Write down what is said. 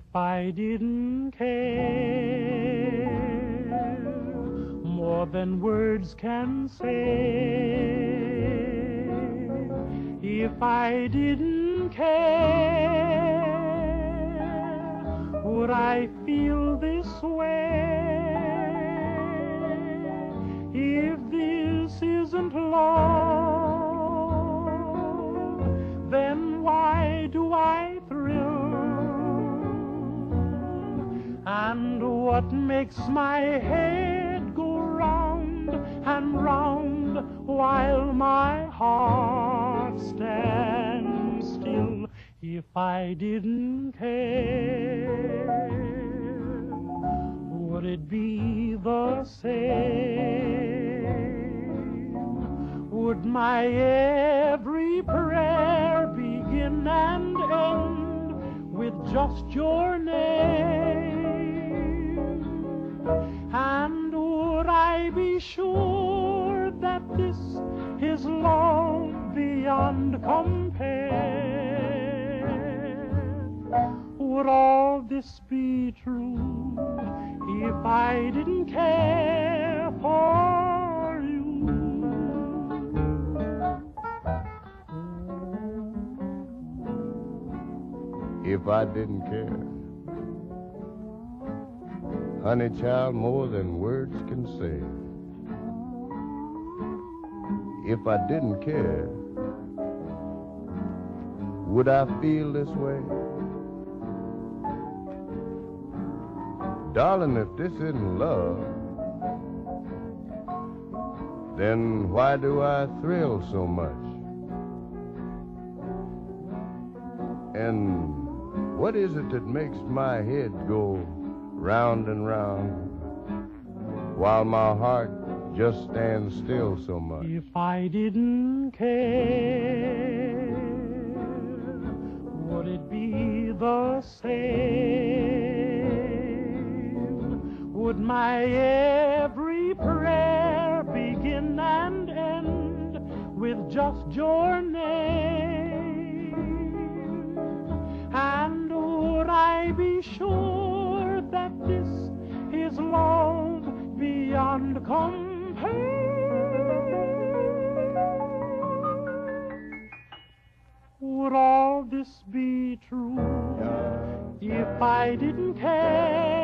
If I didn't care more than words can say, if I didn't care, would I feel this way? If this isn't love, then why do I thrill? And what makes my head go round and round while my heart stands still? If I didn't care, would it be the same? Would my every prayer begin and end with just your name? And would I be sure that this is love beyond compare? Would all this be true if I didn't care for you? If I didn't care, honey child, more than words can say. If I didn't care, would I feel this way? Darling, if this isn't love, then why do I thrill so much? And what is it that makes my head go round and round while my heart just stands still so much? If I didn't care, would it be the same? Would my every prayer begin and end with just your name? And would I be sure that this is love beyond compare? Would all this be true if I didn't care?